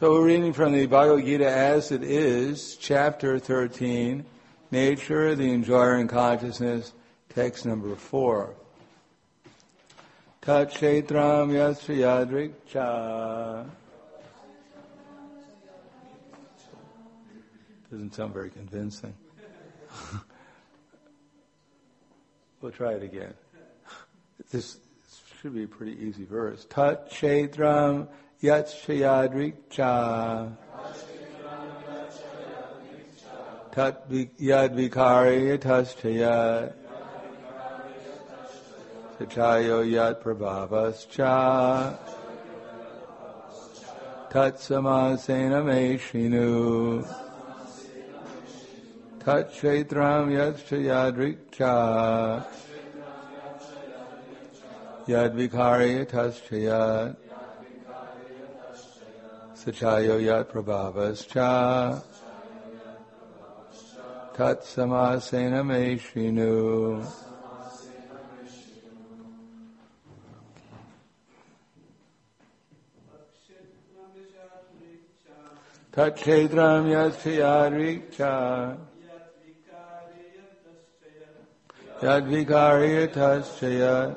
So we're reading from the Bhagavad Gita as it is, chapter 13, Nature, the Enjoyer in Consciousness, text number 4. Tat Kshetram Yasya Yadrik Cha. Doesn't sound very convincing. We'll try it again. This should be a pretty easy verse. Tat Kshetram Yadrik Cha. Tat Yad Vikari Yatascha. Sachayo Yat Prabhavascha. Tat Samasena Meshinu. Tat Kshetram Yadrik Cha. Yad Vikari Yatascha. Sachayo Yat Prabhavascha. Tat Samasena Meshinu. Tat Kshetram Yadrik Cha. Yad Vikari Yatascha.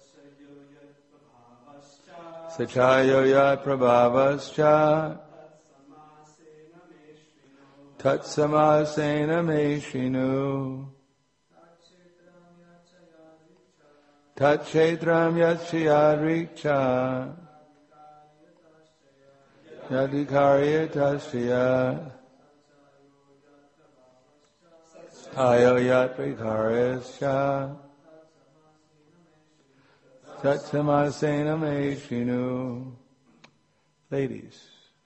Sachayo Yat Prabhavascha. Tat Samasena Meshinu. Tat Kshetram Yadrik Cha. Yad Vikari Yatascha. Sachayo Yat Prabhavascha. Tat Samasena Meshinu. Ladies.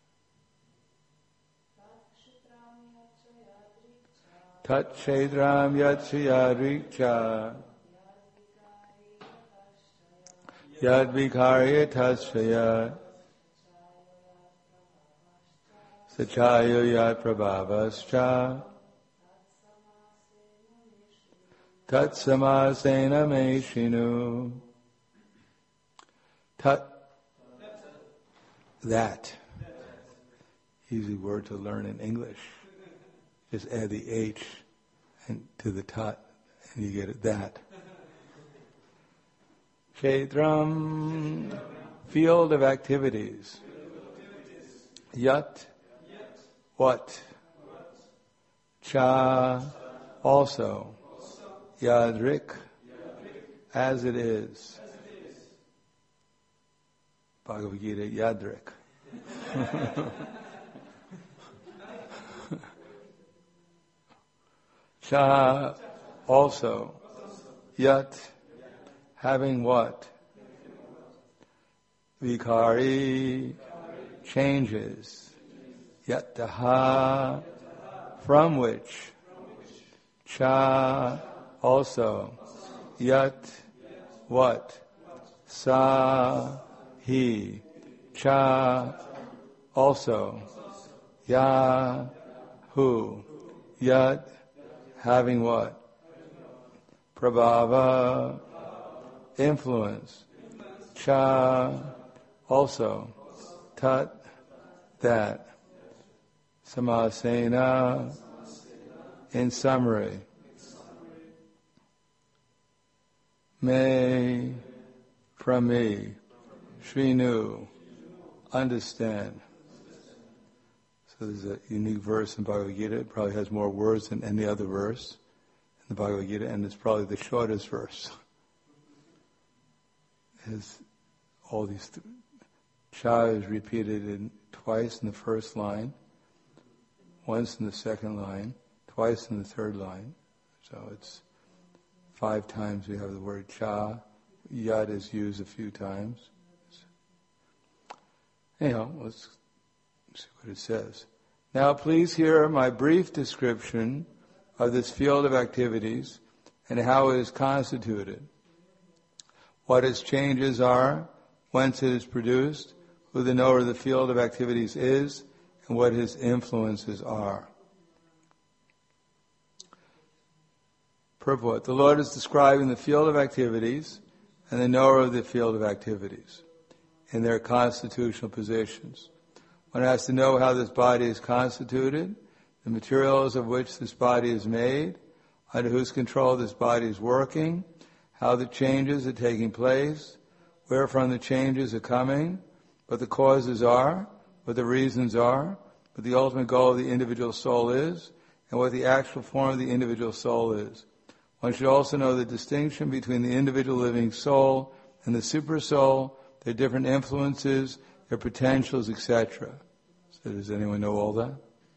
Tat Kshetram Yadrik Cha. Yad Vikari Yatascha. Sachayo Yat Prabhavascha. Tat Samasena Meshinu. Tat, that. Easy word to learn in English. Just add the H and to the tat, and you get it, that. Kshetram, field of activities. Yat, what? Cha, also. Yadrik, as it is. Bhagavad Gita, Yadrik. Cha, also. Yat, having what? Vikari, changes. Yataha, from which. Cha, also. Yat, what? Sa, he. Cha, also. Ya, who. Yat, having what? Prabhava, influence. Cha, also. Tat, that. Samasena, in summary. May, from me. Shrinu, understand. So there's a unique verse in Bhagavad Gita. It probably has more words than any other verse in the Bhagavad Gita, and it's probably the shortest verse. It has all these. Cha is repeated twice in the first line, once in the second line, twice in the third line. So it's 5 times we have the word cha. Yad is used a few times. Anyhow, let's see what it says. Now please hear my brief description of this field of activities and how it is constituted, what its changes are, whence it is produced, who the knower of the field of activities is, and what his influences are. Purport. The Lord is describing the field of activities and the knower of the field of activities in their constitutional positions. One has to know how this body is constituted, the materials of which this body is made, under whose control this body is working, how the changes are taking place, wherefrom the changes are coming, what the causes are, what the reasons are, what the ultimate goal of the individual soul is, and what the actual form of the individual soul is. One should also know the distinction between the individual living soul and the super soul, their different influences, their potentials, etc. So does anyone know all that?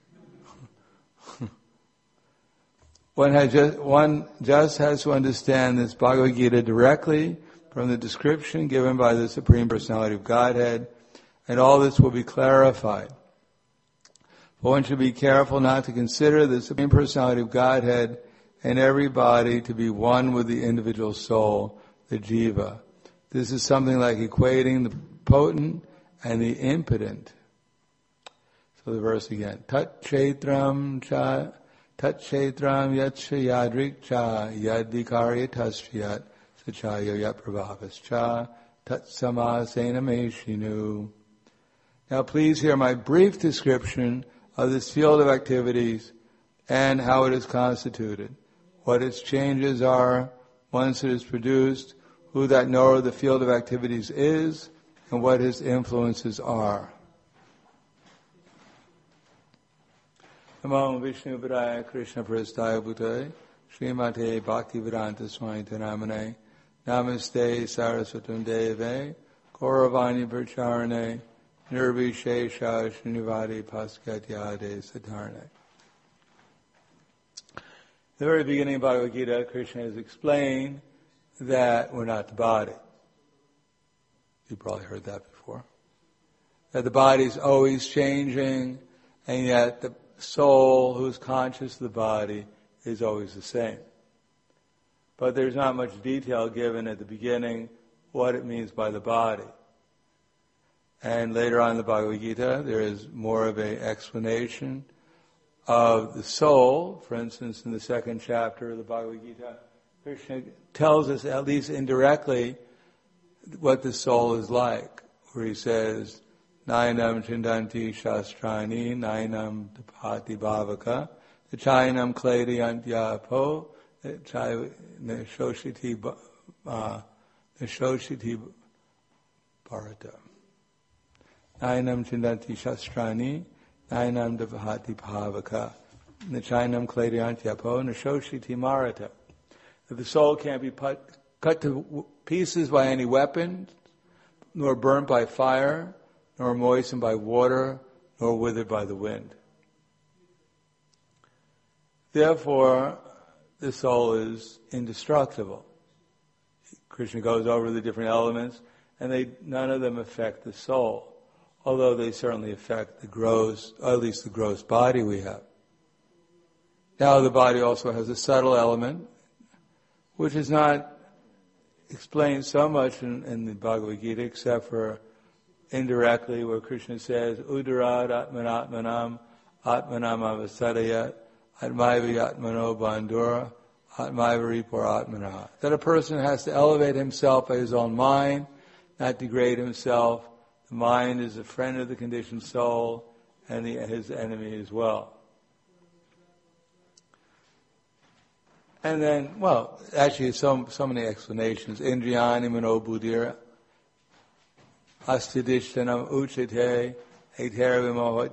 One just has to understand this Bhagavad Gita directly from the description given by the Supreme Personality of Godhead, and all this will be clarified. But one should be careful not to consider the Supreme Personality of Godhead and every body to be one with the individual soul, the jiva. This is something like equating the potent and the impotent. So the verse again. Tat chetram cha, tat chetram yatsha yadrik cha, yadikarya tasyat, sachaya yat prabhavas cha, tat samasena meshinu. Now please hear my brief description of this field of activities and how it is constituted, what its changes are once it is produced, who that knower of the field of activities is, and what his influences are. Namo Vishnu Padaya Krishna Prasthaya Bhutale Srimate Bhaktivedanta Swami Namane Namaste Saraswatam Deve Gauravani Pracharane Nirvishesha Srinivadi Paskatyade Satarne. At the very beginning of Bhagavad Gita, Krishna has explained that we're not the body. You probably heard that before. That the body is always changing, and yet the soul who's conscious of the body is always the same. But there's not much detail given at the beginning what it means by the body. And later on in the Bhagavad Gita, there is more of an explanation of the soul. For instance, in the second chapter of the Bhagavad Gita, Krishna tells us, at least indirectly, what the soul is like, where he says, Nainam chindanti shastrani, nainam dapati bhavaka, chayanam klediyantyapo, neshoshiti bharata. Nainam chindanti shastrani, nainam dapati bhavaka, chayanam klediyantyapo, neshoshiti marata. That the soul can't be cut to pieces by any weapon, nor burnt by fire, nor moistened by water, nor withered by the wind. Therefore, the soul is indestructible. Krishna goes over the different elements, and none of them affect the soul, although they certainly affect the gross, or at least the gross body we have. Now the body also has a subtle element, which is not explained so much in the Bhagavad Gita, except for indirectly where Krishna says, Udarad atmanatmanam atmanam avasadayat atmaiva atmano bandura atmaiva ripor atmana. That a person has to elevate himself by his own mind, not degrade himself. The mind is a friend of the conditioned soul and his enemy as well. And then, well, actually so many explanations. Indriyani mano buddhira astidishtanam uchite etervimohat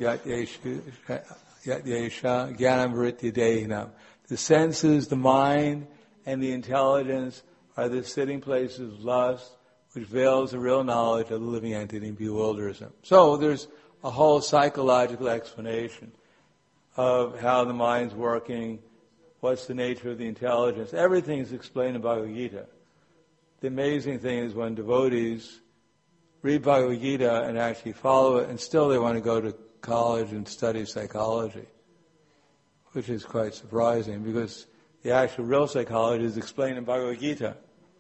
yatyesha jnanam vrityadehinam. The senses, the mind, and the intelligence are the sitting places of lust, which veils the real knowledge of the living entity and bewilders them. So there's a whole psychological explanation of how the mind's working, what's the nature of the intelligence. Everything is explained in Bhagavad Gita. The amazing thing is when devotees read Bhagavad Gita and actually follow it, and still they want to go to college and study psychology, which is quite surprising because the actual real psychology is explained in Bhagavad Gita.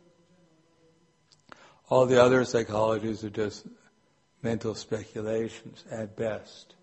All the other psychologies are just mental speculations at best.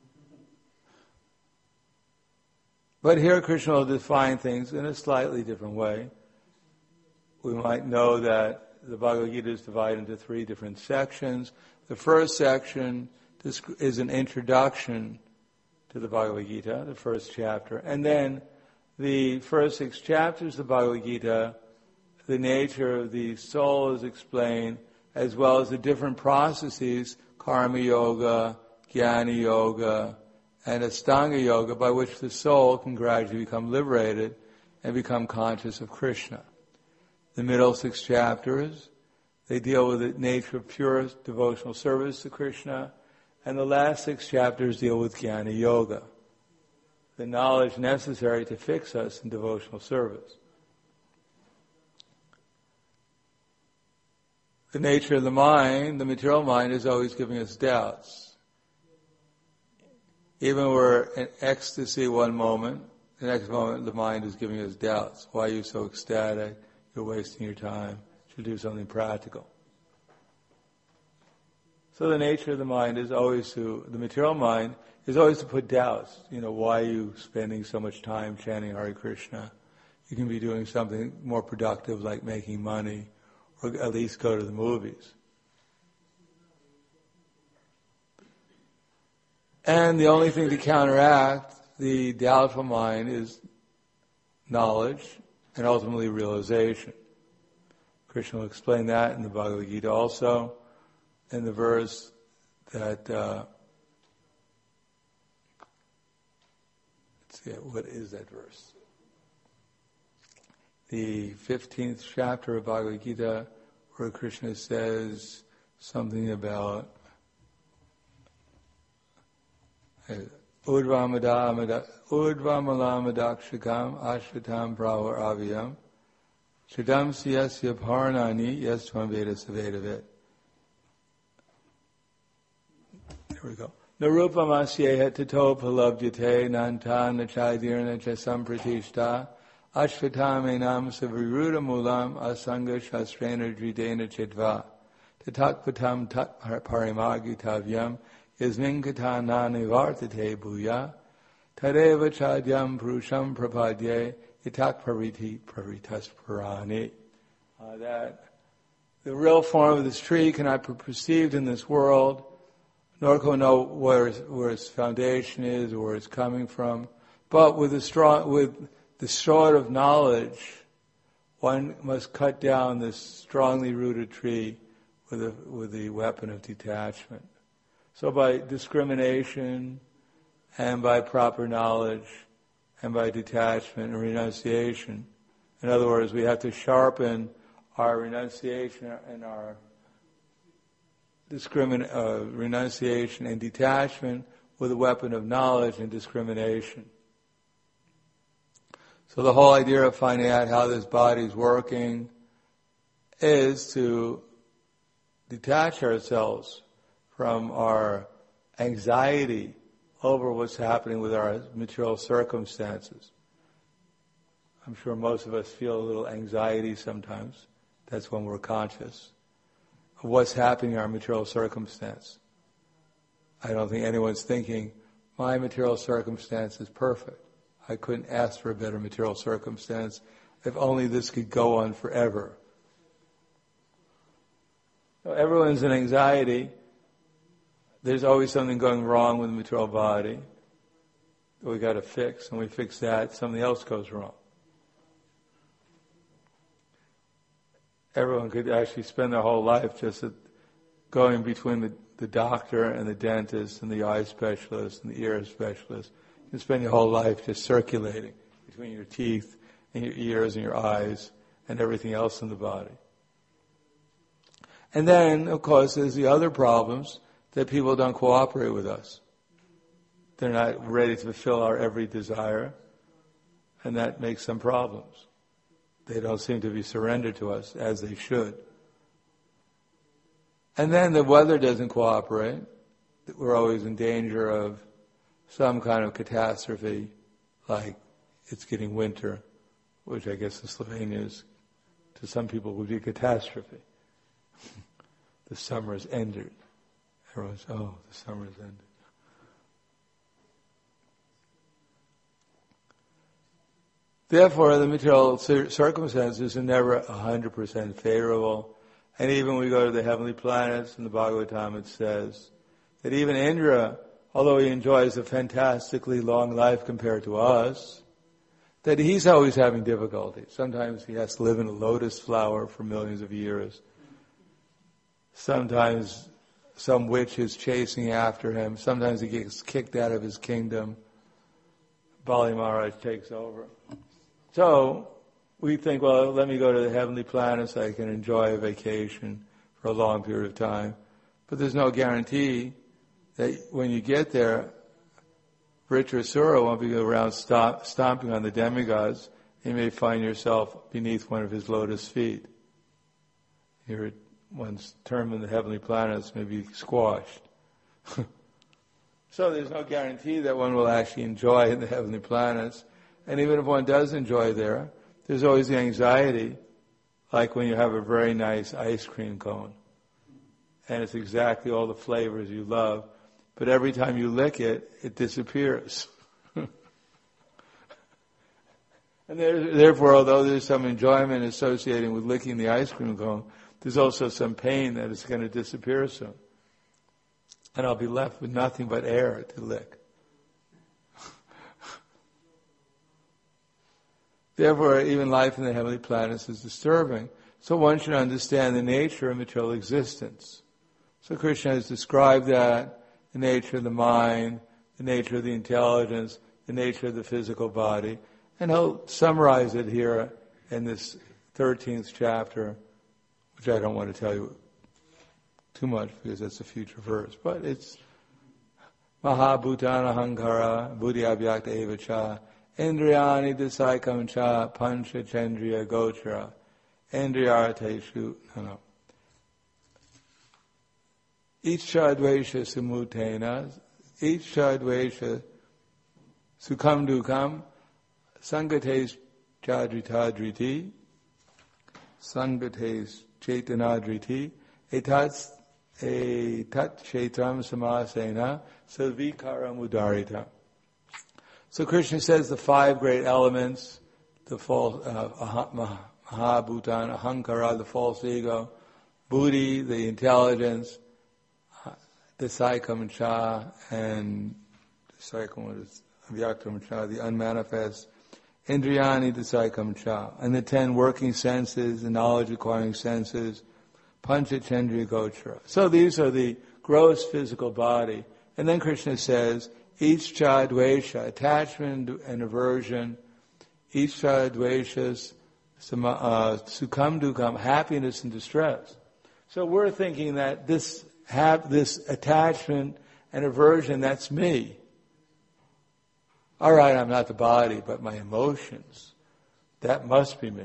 But here Krishna will define things in a slightly different way. We might know that the Bhagavad Gita is divided into 3 different sections. The first section is an introduction to the Bhagavad Gita, the first chapter. And then the first 6 chapters of the Bhagavad Gita, the nature of the soul is explained, as well as the different processes, karma yoga, jnana yoga, and Astanga yoga, by which the soul can gradually become liberated and become conscious of Krishna. The middle 6 chapters, they deal with the nature of pure devotional service to Krishna, and the last 6 chapters deal with jnana yoga, the knowledge necessary to fix us in devotional service. The nature of the mind, the material mind, is always giving us doubts. Even when we're in ecstasy one moment, the next moment the mind is giving us doubts. Why are you so ecstatic? You're wasting your time. You should do something practical. So the nature of the mind is always the material mind is always to put doubts. Why are you spending so much time chanting Hare Krishna? You can be doing something more productive like making money, or at least go to the movies. And the only thing to counteract the doubtful mind is knowledge and ultimately realization. Krishna will explain that in the Bhagavad Gita also, in the verse that, what is that verse? The 15th chapter of Bhagavad Gita, where Krishna says something about Udvamalamadakshakam ashvatam pravar aviyam Chidam siyasya parnani yastvam veda savedavet. There we go. Narupam asyeha tato palabdyate nanta nachadirna chasam pratishta ashvatam enam saviruda mulam asanga shastrena dridena chidva tatakpatam tat parimagitavyam yasminkata nani vartate bhuya tadeva chadyam purusham prapadye itak pariti paritas parani. That the real form of this tree cannot be perceived in this world, nor can we know where its foundation is or where it's coming from. But with the sword of knowledge, one must cut down this strongly rooted tree with the weapon of detachment. So by discrimination and by proper knowledge and by detachment and renunciation, in other words, we have to sharpen our renunciation and our renunciation and detachment with a weapon of knowledge and discrimination. So the whole idea of finding out how this body is working is to detach ourselves from our anxiety over what's happening with our material circumstances. I'm sure most of us feel a little anxiety sometimes. That's when we're conscious of what's happening in our material circumstance. I don't think anyone's thinking, my material circumstance is perfect. I couldn't ask for a better material circumstance. If only this could go on forever. So everyone's in anxiety. There's always something going wrong with the material body that we got to fix. When we fix that, something else goes wrong. Everyone could actually spend their whole life just going between the doctor and the dentist and the eye specialist and the ear specialist. You can spend your whole life just circulating between your teeth and your ears and your eyes and everything else in the body. And then, of course, there's the other problems that people don't cooperate with us. They're not ready to fulfill our every desire, and that makes some problems. They don't seem to be surrendered to us as they should. And then the weather doesn't cooperate. We're always in danger of some kind of catastrophe, like it's getting winter, which I guess in Slovenia is, to some people, would be a catastrophe. The summer has ended. Everyone's, the summer has ended. Therefore, the material circumstances are never 100% favorable. And even when we go to the heavenly planets, in the Bhagavatam it says, that even Indra, although he enjoys a fantastically long life compared to us, that he's always having difficulty. Sometimes he has to live in a lotus flower for millions of years. Sometimes some witch is chasing after him. Sometimes he gets kicked out of his kingdom. Bali Maharaj takes over. So we think, well, let me go to the heavenly planets so I can enjoy a vacation for a long period of time. But there's no guarantee that when you get there, Rich or Sura won't be around stomping on the demigods. You may find yourself beneath one of his lotus feet. One's term in the heavenly planets may be squashed. So there's no guarantee that one will actually enjoy in the heavenly planets. And even if one does enjoy there, there's always the anxiety, like when you have a very nice ice cream cone. And it's exactly all the flavors you love. But every time you lick it, it disappears. And therefore, although there's some enjoyment associated with licking the ice cream cone, there's also some pain that it's going to disappear soon. And I'll be left with nothing but air to lick. Therefore, even life in the heavenly planets is disturbing. So one should understand the nature of material existence. So Krishna has described that, the nature of the mind, the nature of the intelligence, the nature of the physical body. And he'll summarize it here in this 13th chapter, which I don't want to tell you too much because that's a future verse. But it's Mahabhutana Hankara Buddhi Abhyakta Eva Cha Indriyani Dasaikam Cha Pancha Chandriya Gochara Indriyarateshu Ichcha Dvesha Samutena Ichcha Dvesha Sukham Dukham Sangates Chadritadriti Sangates Chetanadriti Etat Chetram Samasena Salvikaram Udarita. So Krishna says the five great elements, the false Mahabhutan, Ahankara, the false ego, Buddhi, the intelligence, the Saikam Cha, and Saikam is Avyaktam Cha, the unmanifest, Indriyani, the Saikam Cha, and the 10 working senses, the knowledge-acquiring senses, Pancha Chandriya Gochara. So these are the gross physical body. And then Krishna says, each cha dvesha, attachment and aversion, each cha dveshas, sukham dukham, happiness and distress. So we're thinking that this attachment and aversion, that's me. All right, I'm not the body, but my emotions, that must be me.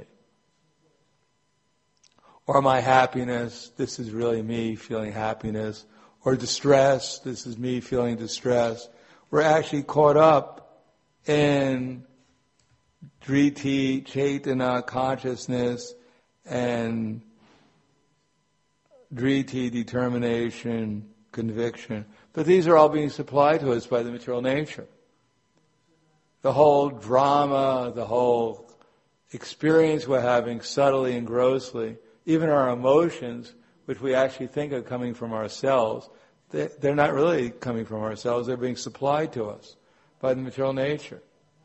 Or my happiness, this is really me feeling happiness. Or distress, this is me feeling distress. We're actually caught up in driti, chetana, consciousness, and driti, determination, conviction. But these are all being supplied to us by the material nature. The whole drama, the whole experience we're having subtly and grossly, even our emotions, which we actually think are coming from ourselves, they're not really coming from ourselves, they're being supplied to us by the material nature.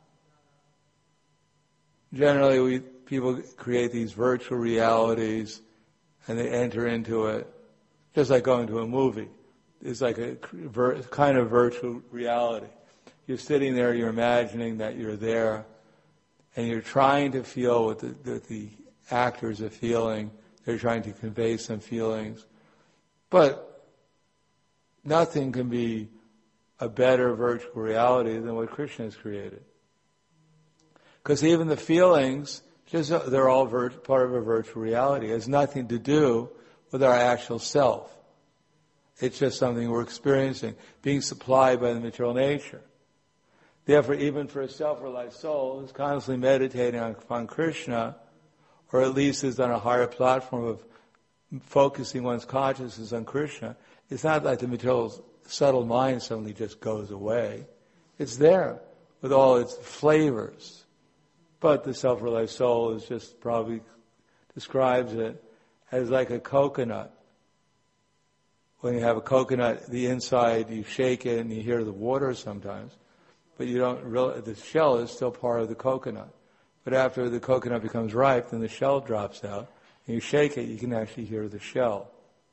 Generally, people create these virtual realities and they enter into it, just like going to a movie. It's like a kind of virtual reality. You're sitting there, you're imagining that you're there, and you're trying to feel what the actors are feeling. They're trying to convey some feelings. But nothing can be a better virtual reality than what Krishna has created. Because even the feelings, they're all part of a virtual reality. It has nothing to do with our actual self. It's just something we're experiencing, being supplied by the material nature. Therefore, even for a self-realized soul who's constantly meditating upon Krishna, or at least is on a higher platform of focusing one's consciousness on Krishna, it's not like the material subtle mind suddenly just goes away. It's there with all its flavors. But the self-realized soul is just probably describes it as like a coconut when you have a coconut, the inside, you shake it and you hear the water sometimes, but you don't really, the shell is still part of the coconut. But after the coconut becomes ripe, then the shell drops out, and you shake it, you can actually hear the shell.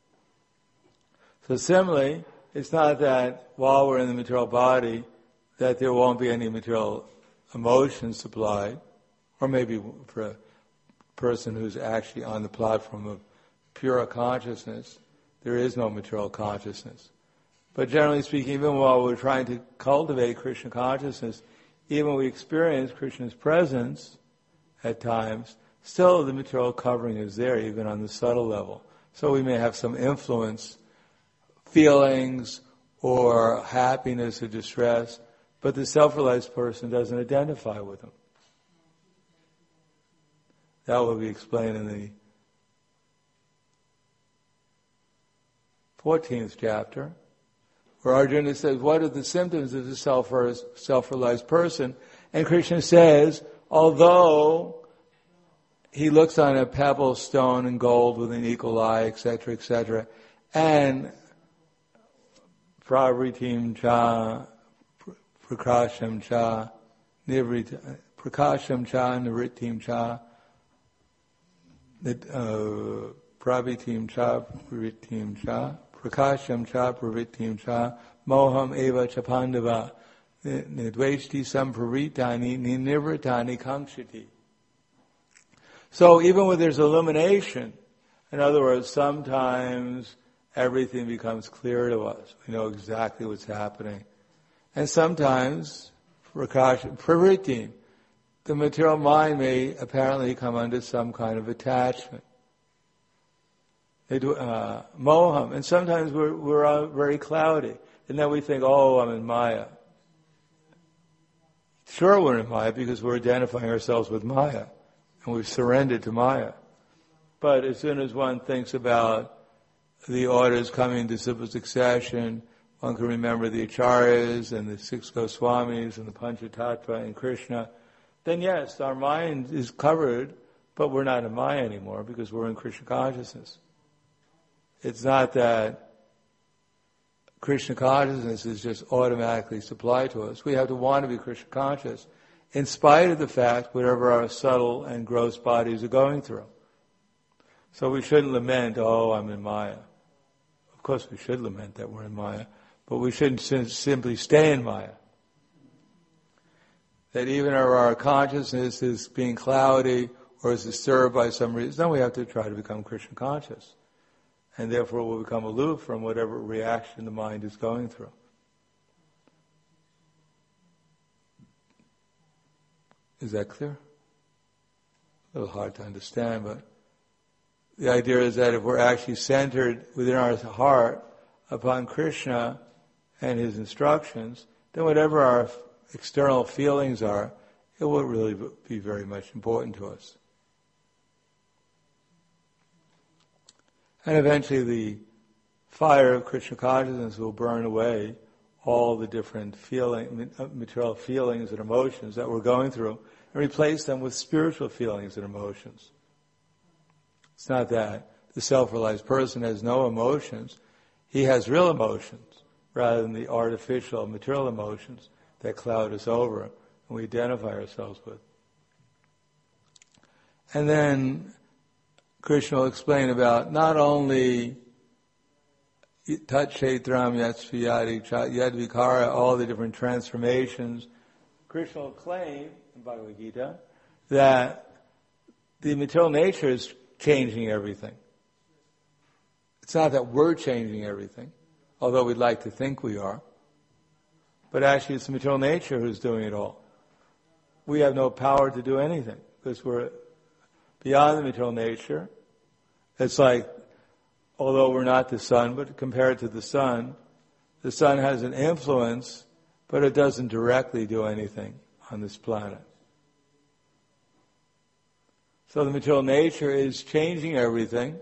So similarly, it's not that while we're in the material body, that there won't be any material emotion supplied, or maybe for a person who's actually on the platform of pure consciousness, there is no material consciousness. But generally speaking, even while we're trying to cultivate Krishna consciousness, even when we experience Krishna's presence at times, still the material covering is there, even on the subtle level. So we may have some influence, feelings, or happiness or distress, but the self-realized person doesn't identify with them. That will be explained in the 14th chapter, where Arjuna says, what are the symptoms of the self-realized person? And Krishna says, although he looks on a pebble, stone, and gold with an equal eye, etc., and pravritim cha, prakasham cha, prakasham cha, nivritim cha, pravritim cha, pravritim cha, prakasham cha, pravritim cha, moham eva cha pandava, nidveshti sampraritani, nivritani kankshiti. So even when there's illumination, in other words, sometimes everything becomes clear to us. We know exactly what's happening. And sometimes, pravritim, the material mind may apparently come under some kind of attachment. Moham, and sometimes we're very cloudy, and then we think, oh, I'm in Maya. Sure, we're in Maya because we're identifying ourselves with Maya, and we've surrendered to Maya. But as soon as one thinks about the orders coming to simple succession, one can remember the Acharyas and the six Goswamis and the Panchatattva and Krishna, then yes, our mind is covered, but we're not in Maya anymore because we're in Krishna consciousness. It's not that Krishna consciousness is just automatically supplied to us. We have to want to be Krishna conscious, in spite of the fact whatever our subtle and gross bodies are going through. So we shouldn't lament, oh, I'm in Maya. Of course we should lament that we're in Maya, but we shouldn't simply stay in Maya. That even if our consciousness is being cloudy or is disturbed by some reason, then we have to try to become Krishna conscious. And therefore we'll become aloof from whatever reaction the mind is going through. Is that clear? A little hard to understand, but the idea is that if we're actually centered within our heart upon Krishna and His instructions, then whatever our external feelings are, it will really be very much important to us. And eventually the fire of Krishna consciousness will burn away all the different material feelings and emotions that we're going through and replace them with spiritual feelings and emotions. It's not that the self-realized person has no emotions. He has real emotions rather than the artificial material emotions that cloud us over and we identify ourselves with. And then Krishna will explain about not only tat kshetram yatsviyadi yadvikara, all the different transformations. Krishna will claim in Bhagavad Gita that the material nature is changing everything. It's not that we're changing everything, although we'd like to think we are, but actually it's the material nature who's doing it all. We have no power to do anything because we're beyond the material nature. It's like, although we're not the sun, but compared to the sun has an influence, but it doesn't directly do anything on this planet. So the material nature is changing everything.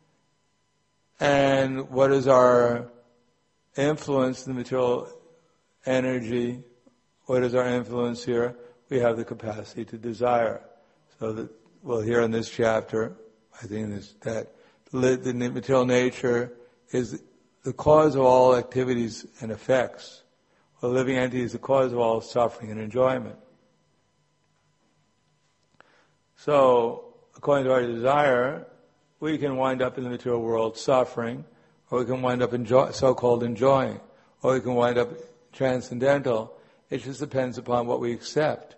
And what is our influence in the material energy? What is our influence here? We have the capacity to desire. So that we'll hear in this chapter, I think that the material nature is the cause of all activities and effects. A living entity is the cause of all suffering and enjoyment. So, according to our desire, we can wind up in the material world suffering, or we can wind up so-called enjoying, or we can wind up transcendental. It just depends upon what we accept.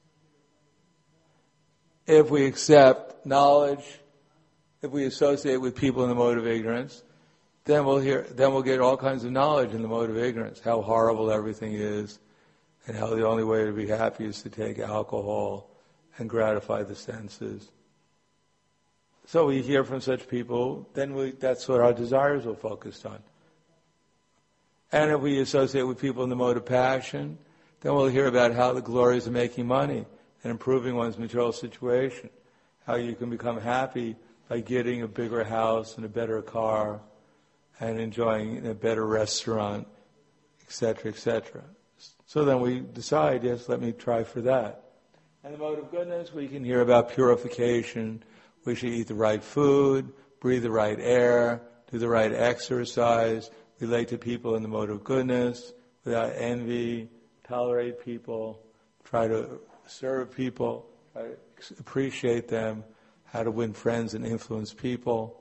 If we accept knowledge, if we associate with people in the mode of ignorance, then we'll get all kinds of knowledge in the mode of ignorance, how horrible everything is, and how the only way to be happy is to take alcohol and gratify the senses. So we hear from such people, then that's what our desires will focus on. And if we associate with people in the mode of passion, then we'll hear about how the glories of making money and improving one's material situation, how you can become happy by getting a bigger house and a better car and enjoying a better restaurant, etc., etc. So then we decide, yes, let me try for that. And the mode of goodness, we can hear about purification. We should eat the right food, breathe the right air, do the right exercise, relate to people in the mode of goodness, without envy, tolerate people, try to serve people, try to appreciate them, how to win friends and influence people.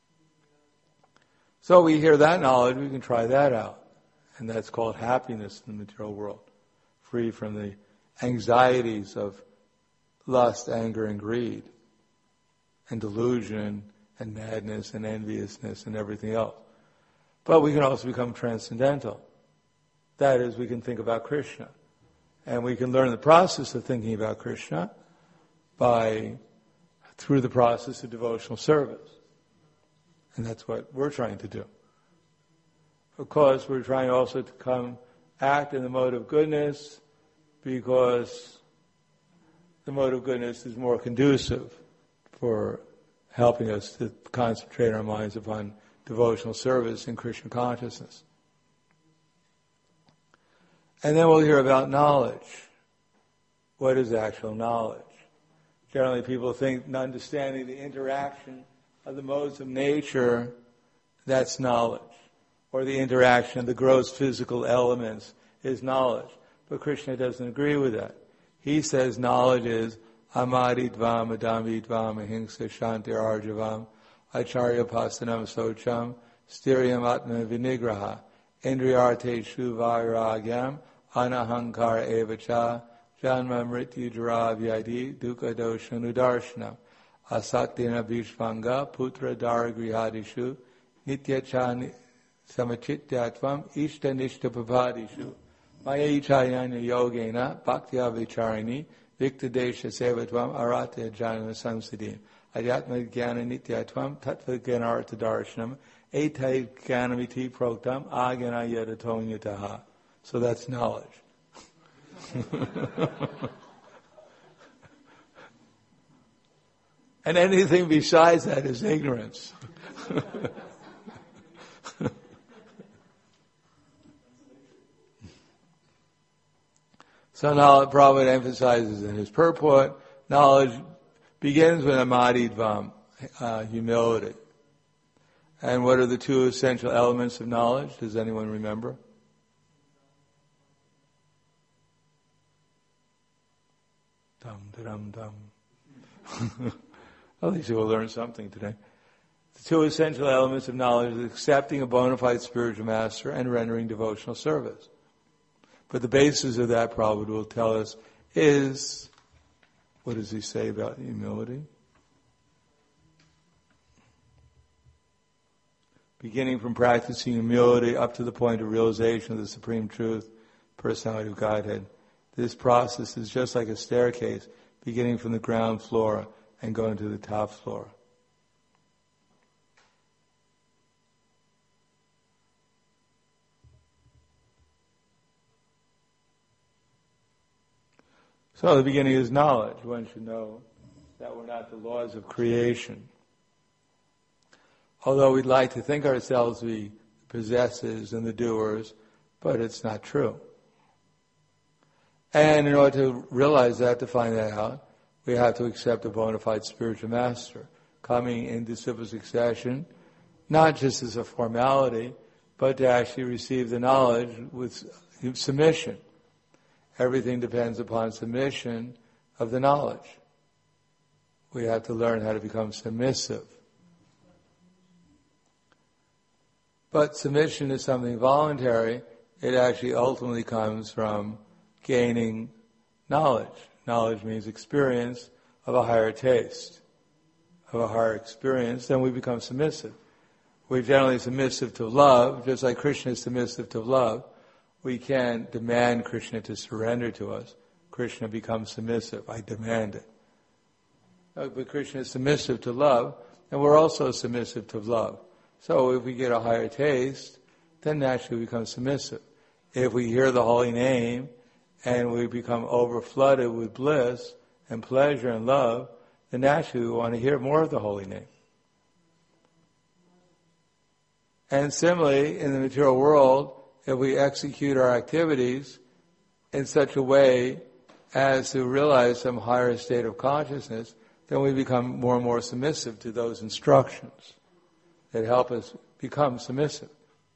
So we hear that knowledge, we can try that out. And that's called happiness in the material world, free from the anxieties of lust, anger, and greed, and delusion, and madness, and enviousness, and everything else. But we can also become transcendental. That is, we can think about Krishna. And we can learn the process of thinking about Krishna through the process of devotional service. And that's what we're trying to do. Of course, we're trying also to act in the mode of goodness, because the mode of goodness is more conducive for helping us to concentrate our minds upon devotional service and Krishna consciousness. And then we'll hear about knowledge. What is actual knowledge? Generally, people think understanding the interaction of the modes of nature, that's knowledge. Or the interaction of the gross physical elements is knowledge. But Krishna doesn't agree with that. He says knowledge is amadidvam, adamidvam, ahimsa, shanti, arjavam, acharya pasanam socham, styriam atma vinigraha, indriyarte vairagyam, anahankara evacha, janma mrityu jara vyadi, dukkha dosha nudarshanam, asaktina vishvanga, putra dara grihadishu, nityacha samachityatvam, ishta nishta pavadishu, maya ichayana yogena, bhaktya vicharini, Viktadesha sevatvam arata janana samsiddhim. Adyatma jnana nityatvam tattva jnanartha darshanam etai jnanamiti proktam agana yadatonyataha. So that's knowledge. And anything besides that is ignorance. So now Prabhupada emphasizes in his purport, knowledge begins with amadidvam, humility. And what are the two essential elements of knowledge? Does anyone remember? Dum. At least you will learn something today. The two essential elements of knowledge is accepting a bona fide spiritual master and rendering devotional service. But the basis of that, Prabhupada will tell us, is, what does he say about humility? Beginning from practicing humility up to the point of realization of the Supreme Truth, personality of Godhead. This process is just like a staircase, beginning from the ground floor and going to the top floor. So the beginning is knowledge. One should know that we're not the laws of creation. Although we'd like to think ourselves the possessors and the doers, but it's not true. And in order to realize that, to find that out, we have to accept a bona fide spiritual master, coming in disciple succession, not just as a formality, but to actually receive the knowledge with submission. Everything depends upon submission of the knowledge. We have to learn how to become submissive. But submission is something voluntary. It actually ultimately comes from gaining knowledge. Knowledge means experience of a higher taste, of a higher experience. Then we become submissive. We're generally submissive to love, just like Krishna is submissive to love. We can't demand Krishna to surrender to us. Krishna becomes submissive. I demand it. But Krishna is submissive to love, and we're also submissive to love. So if we get a higher taste, then naturally we become submissive. If we hear the holy name and we become overflooded with bliss and pleasure and love, then naturally we want to hear more of the holy name. And similarly, in the material world, if we execute our activities in such a way as to realize some higher state of consciousness, then we become more and more submissive to those instructions that help us become submissive.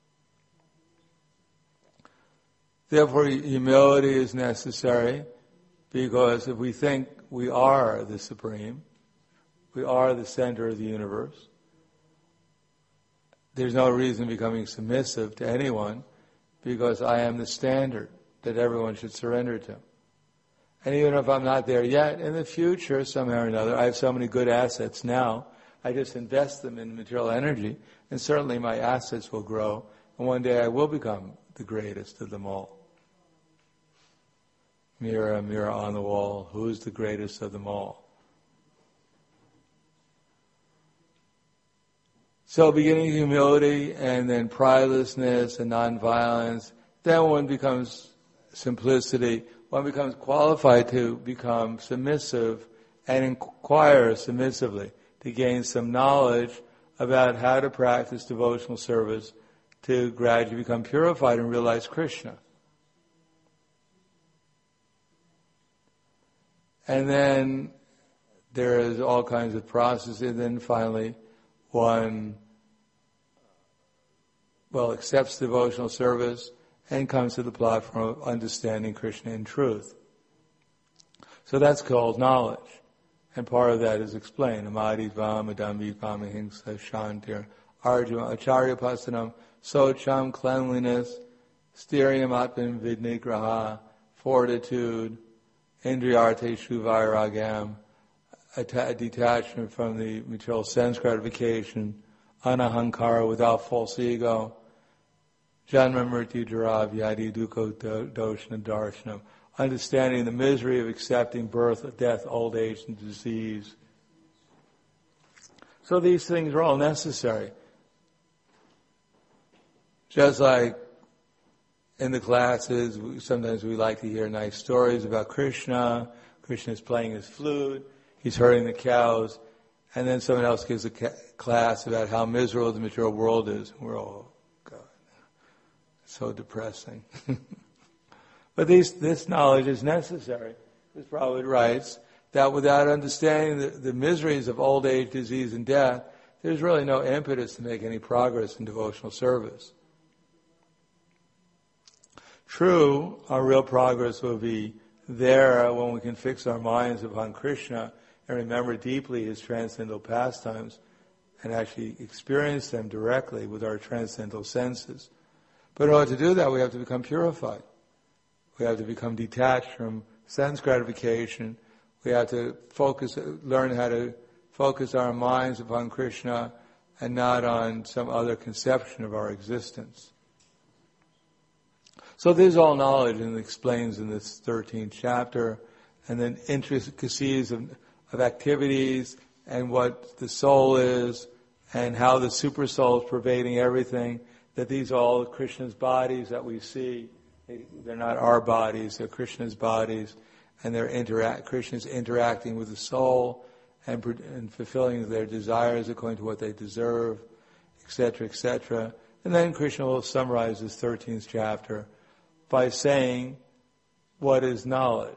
Therefore, humility is necessary, because if we think we are the Supreme, we are the center of the universe, there's no reason becoming submissive to anyone, because I am the standard that everyone should surrender to. And even if I'm not there yet, in the future, somehow or another, I have so many good assets now, I just invest them in material energy, and certainly my assets will grow, and one day I will become the greatest of them all. Mirror, mirror on the wall, who's the greatest of them all? So beginning humility, and then pridelessness and nonviolence, then one becomes simplicity, one becomes qualified to become submissive and inquire submissively, to gain some knowledge about how to practice devotional service to gradually become purified and realize Krishna. And then there is all kinds of processes, and then finally one, accepts devotional service and comes to the platform of understanding Krishna in truth. So that's called knowledge. And part of that is explained. Amaditvam, Adambitvam, Ahimsa, Shantir, Arjuna, Acharya Pasanam, Socham, cleanliness, Styriam Atman Vidnigraha, fortitude, Indriyarteshu Vairagam, a detachment from the material sense gratification, Anahankara, without false ego, Janma Mrityu Jara Vyadi Dukkha Doshana Darshanam, understanding the misery of accepting birth, death, old age, and disease. So these things are all necessary. Just like in the classes, sometimes we like to hear nice stories about Krishna. Krishna is playing his flute, he's herding the cows, and then someone else gives a class about how miserable the material world is. We're all, God, so depressing. But this knowledge is necessary. As Prabhupada writes, that without understanding the miseries of old age, disease, and death, there's really no impetus to make any progress in devotional service. True, our real progress will be there when we can fix our minds upon Krishna and remember deeply his transcendental pastimes and actually experience them directly with our transcendental senses. But in order to do that, we have to become purified. We have to become detached from sense gratification. We have to learn how to focus our minds upon Krishna and not on some other conception of our existence. So this is all knowledge, and it explains in this 13th chapter, and then intricacies of activities and what the soul is and how the super soul is pervading everything, that these are all Krishna's bodies that we see. They're not our bodies, they're Krishna's bodies, and Krishna's interacting with the soul and fulfilling their desires according to what they deserve, etc., etc. And then Krishna will summarize this 13th chapter by saying what is knowledge.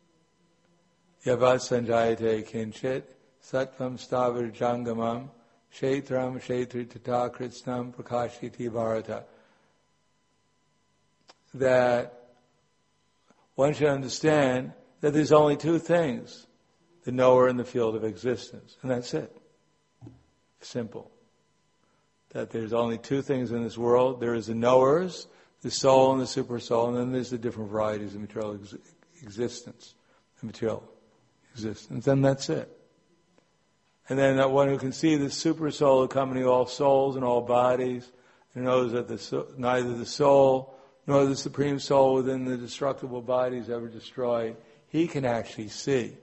Yavat sanjayate kinchit sattvam stavar jangamam Kshetram Kshetri Tata Kritsnam Prakashiti Bharata. That one should understand that there's only two things, the knower and the field of existence. And that's it. Simple. That there's only two things in this world. There is the knowers, the soul and the super soul, and then there's the different varieties of material existence, the material existence, and that's it. And then that one who can see the super soul accompanying all souls and all bodies, and knows that neither the soul nor the supreme soul within the destructible body is ever destroyed, he can actually see.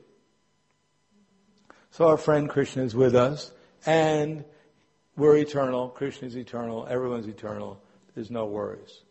So our friend Krishna is with us, and we're eternal, Krishna is eternal, everyone's eternal, there's no worries.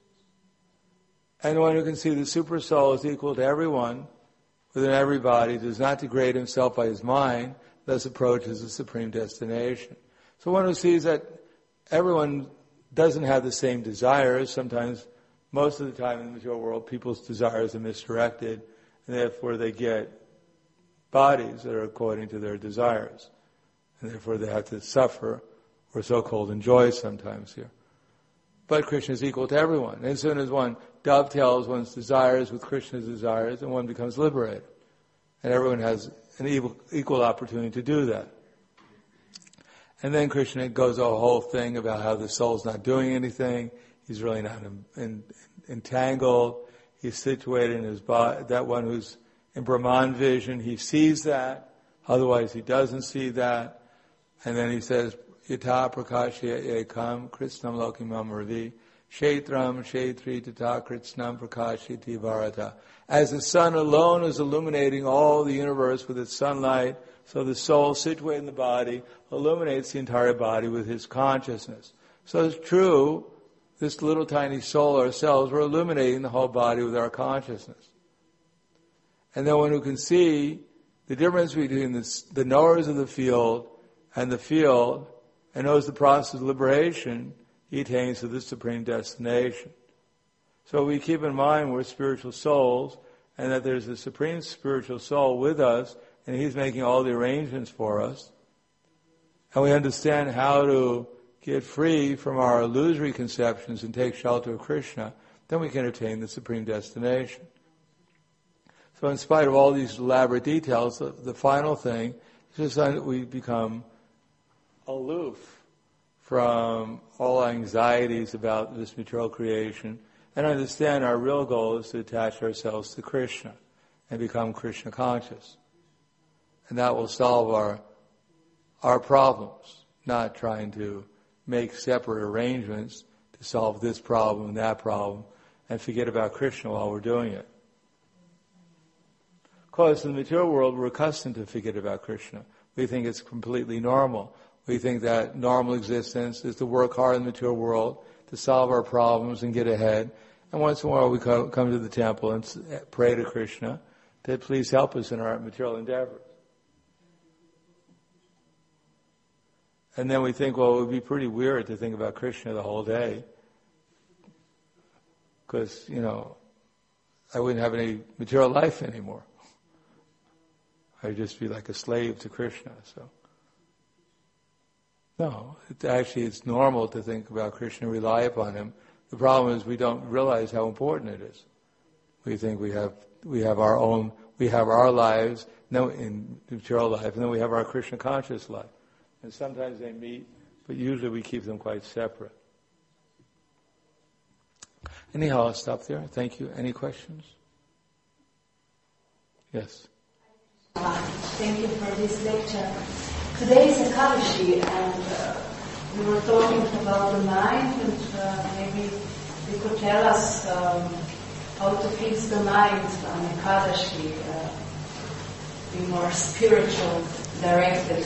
And the one who can see the super soul is equal to everyone, within everybody, does not degrade himself by his mind, thus approaches the supreme destination. So one who sees that everyone doesn't have the same desires, sometimes, most of the time in the material world, people's desires are misdirected, and therefore they get bodies that are according to their desires. And therefore they have to suffer, or so-called enjoy sometimes here. But Krishna is equal to everyone. And as soon as one dovetails one's desires with Krishna's desires, then one becomes liberated. And everyone has an equal opportunity to do that. And then Krishna goes a whole thing about how the soul's not doing anything. He's really not entangled. He's situated in his body. That one who's in Brahman vision, he sees that. Otherwise, he doesn't see that. And then he says, Yata prakashya ekam krishnam lokimam ravi kshetram kshetri tata krishnam prakashyati bharata. As the sun alone is illuminating all the universe with its sunlight, so the soul situated in the body illuminates the entire body with his consciousness. So it's true, this little tiny soul ourselves, we're illuminating the whole body with our consciousness. And then one who can see the difference between the knowers of the field, and knows the process of liberation, he attains to the supreme destination. So we keep in mind we're spiritual souls, and that there's a supreme spiritual soul with us, and he's making all the arrangements for us. And we understand how to get free from our illusory conceptions and take shelter of Krishna, then we can attain the supreme destination. So in spite of all these elaborate details, the final thing is just that we become aloof from all anxieties about this material creation and understand our real goal is to attach ourselves to Krishna and become Krishna conscious. And that will solve our problems, not trying to make separate arrangements to solve this problem and that problem and forget about Krishna while we're doing it. Of course, in the material world, we're accustomed to forget about Krishna. We think it's completely normal. We think that normal existence is to work hard in the material world, to solve our problems and get ahead. And once in a while we come to the temple and pray to Krishna that please help us in our material endeavors. And then we think, well, it would be pretty weird to think about Krishna the whole day. Because, I wouldn't have any material life anymore. I'd just be like a slave to Krishna, so. No, it's normal to think about Krishna, rely upon him. The problem is we don't realize how important it is. We think we have our lives in material life, and then we have our Krishna conscious life. And sometimes they meet, but usually we keep them quite separate. Anyhow, I'll stop there. Thank you. Any questions? Yes. Thank you for this lecture. Today is Ekadashi, and we were talking about the mind, and maybe you could tell us how to fix the mind on Ekadashi, be more spiritual, directed.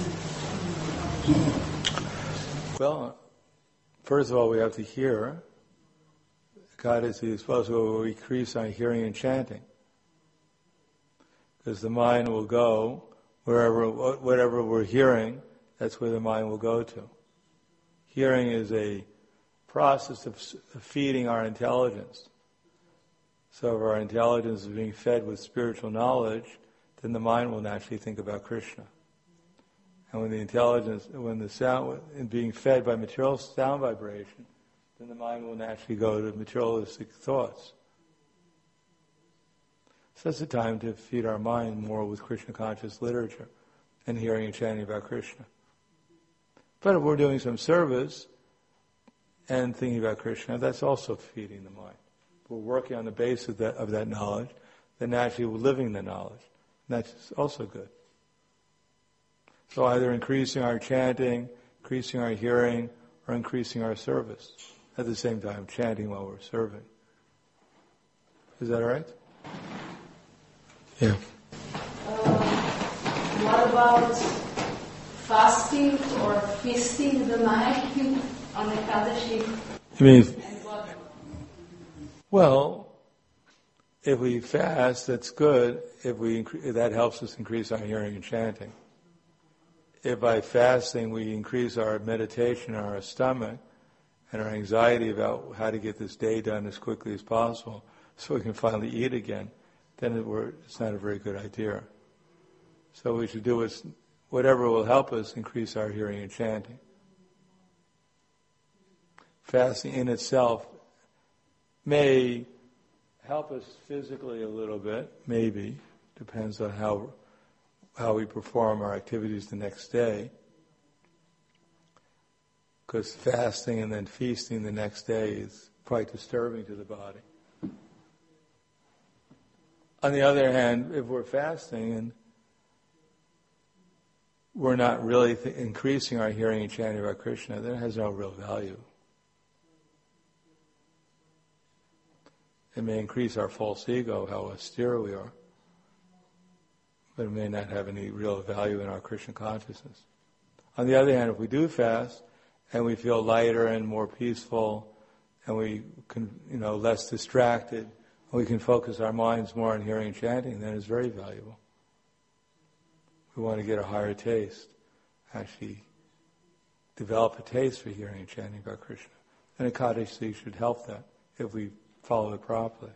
Well, first of all, we have to hear. Ekadashi is supposed to increase on hearing and chanting, because the mind will go whatever we're hearing, that's where the mind will go to. Hearing is a process of feeding our intelligence. So if our intelligence is being fed with spiritual knowledge, then the mind will naturally think about Krishna. And when the intelligence, when the sound is being fed by material sound vibration, then the mind will naturally go to materialistic thoughts. So that's the time to feed our mind more with Krishna conscious literature and hearing and chanting about Krishna. But if we're doing some service and thinking about Krishna, that's also feeding the mind. We're working on the base of that knowledge, then naturally we're living the knowledge. And that's also good. So either increasing our chanting, increasing our hearing, or increasing our service. At the same time, chanting while we're serving. Is that all right? Yeah. What about fasting or feasting the mind on Ekadashi? You mean? Well, if we fast, that's good. If that helps us increase our hearing and chanting. If by fasting we increase our meditation on our stomach and our anxiety about how to get this day done as quickly as possible so we can finally eat again, then it's not a very good idea. So we should do whatever will help us increase our hearing and chanting. Fasting in itself may help us physically a little bit, maybe. Depends on how we perform our activities the next day. Because fasting and then feasting the next day is quite disturbing to the body. On the other hand, if we're fasting and we're not really increasing our hearing and chanting about Krishna, then it has no real value. It may increase our false ego, how austere we are, but it may not have any real value in our Krishna consciousness. On the other hand, if we do fast and we feel lighter and more peaceful and we can, less distracted, and we can focus our minds more on hearing and chanting, then it's very valuable. We want to get a higher taste, actually develop a taste for hearing and chanting about Krishna. And Ekadashi should help that if we follow it properly.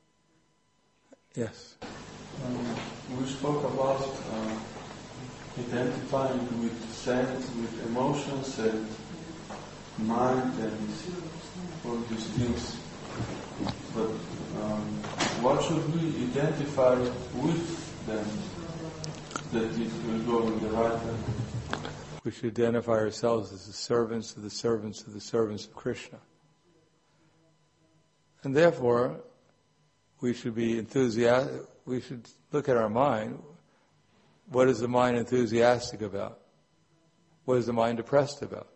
Yes? We spoke about identifying with sense, with emotions and mind and all these things. But what should we identify with them that it will go in the right way? We should identify ourselves as the servants of the servants of the servants of Krishna. And therefore, we should be enthusiastic. We should look at our mind. What is the mind enthusiastic about? What is the mind depressed about?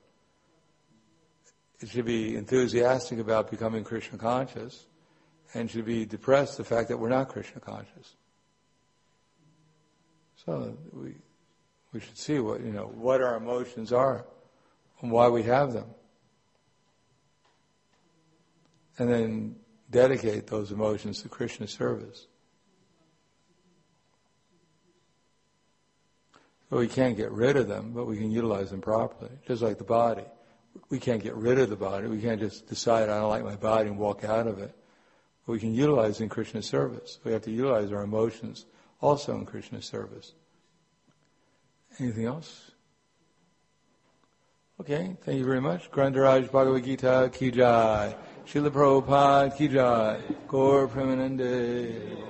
It should be enthusiastic about becoming Krishna conscious, and should be depressed the fact that we're not Krishna conscious. So we should see what our emotions are and why we have them. And then dedicate those emotions to Krishna service. So we can't get rid of them, but we can utilize them properly. Just like the body. We can't get rid of the body. We can't just decide I don't like my body and walk out of it. But we can utilize it in Krishna service. We have to utilize our emotions also in Krishna service. Anything else? Okay, thank you very much. Grandaraj Bhagavad Gita Ki Jai. Srila Prabhupada Ki Jai. Gaur Premanande.